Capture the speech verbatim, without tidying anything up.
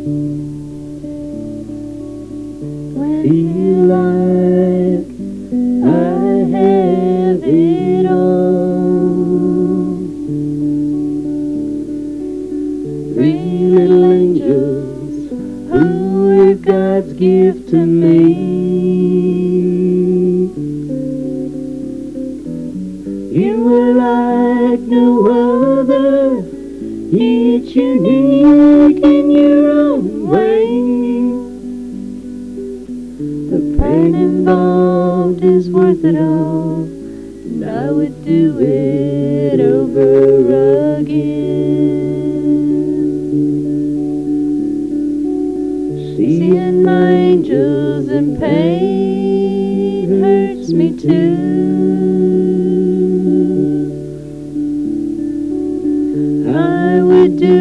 Feel like I have it all. Three little angels who were God's gift to me. You were like no other, each unique in your own way. The pain involved is worth it all, and I would do it over again. Seeing angels in pain hurts me too.